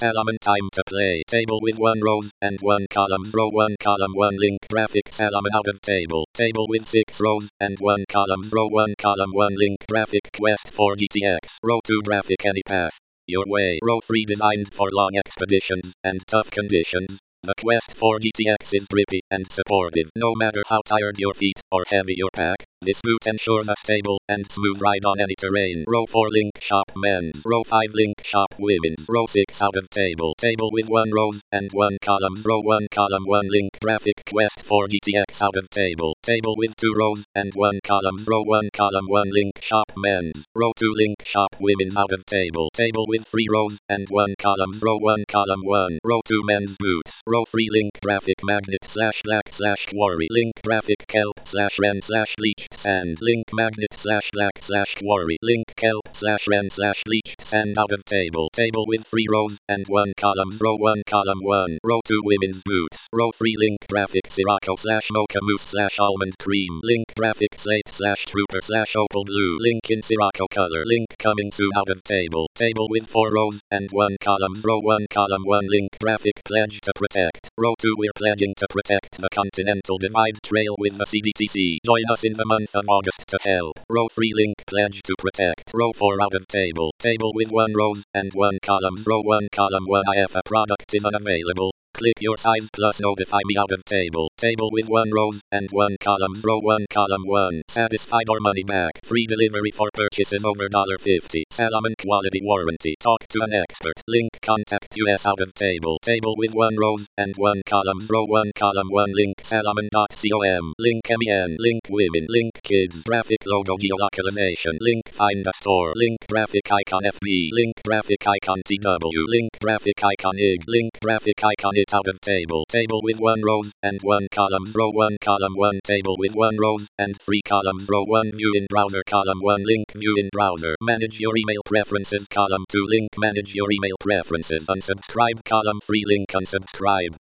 Salomon time to play. Table with 1 rows and 1 columns. Row 1 column 1 link graphic Salomon out of table. Table with 6 rows and 1 columns. Row 1 column 1 link graphic Quest for GTX. Row 2 graphic any path your way. Row 3 designed for long expeditions and tough conditions. The Quest for GTX is grippy and supportive. No matter how tired your feet or heavy your pack, this boot ensures a stable and smooth ride on any terrain. Row 4 link shop men's. Row 5 link shop women's. Row 6 out of table. Table with 1 rows and 1 columns. Row 1 column 1 link graphic Quest for GTX out of table. Table with 2 rows and 1 columns. Row 1 column 1 link shop men's. Row 2 link shop women's out of table. Table with 3 rows and 1 columns. Row 1 column 1. Row 2 men's boots. Row 3 link graphic magnet slash black slash quarry. Link graphic kelp slash ren slash bleached sand. Link magnet slash black slash quarry. Link kelp slash ren slash bleached sand out of table. Table with 3 rows and 1 columns. Row 1 column 1. Row 2 women's boots. Row 3 link graphic Sirocco slash mocha mousse slash almond cream. Link graphic slate slash trooper slash opal blue. Link in Sirocco color. Link coming soon out of table. Table with 4 rows and 1 columns. Row 1 column 1 link graphic pledge to protect. Row 2 we're pledging to protect the Continental Divide Trail with the CDTC. Join us in the month of August to help. Row 3 link pledge to protect. Row 4 out of table. Table with 1 rows and 1 columns. Row 1 column 1 if a product is unavailable. Click your size plus notify me out of table. Table with 1 rows and 1 columns. Row 1 column 1. Satisfied or money back. Free delivery for purchases over $50. Salomon quality warranty. Talk to an expert. Link contact us out of table. Table with 1 rows and 1 columns. Row 1 column 1 link salomon.com. Link MEN. Link women. Link kids. Graphic logo geolocalization. Link find a store. Link graphic icon FB. Link graphic icon TW. Link graphic icon IG. Link graphic icon out of table. Table with 1 rows and 1 columns. Row 1 column 1. Table with 1 rows and 3 columns. Row 1 view in browser. Column 1 link view in browser. Manage your email preferences. Column 2 link manage your email preferences. Unsubscribe. Column 3 link unsubscribe.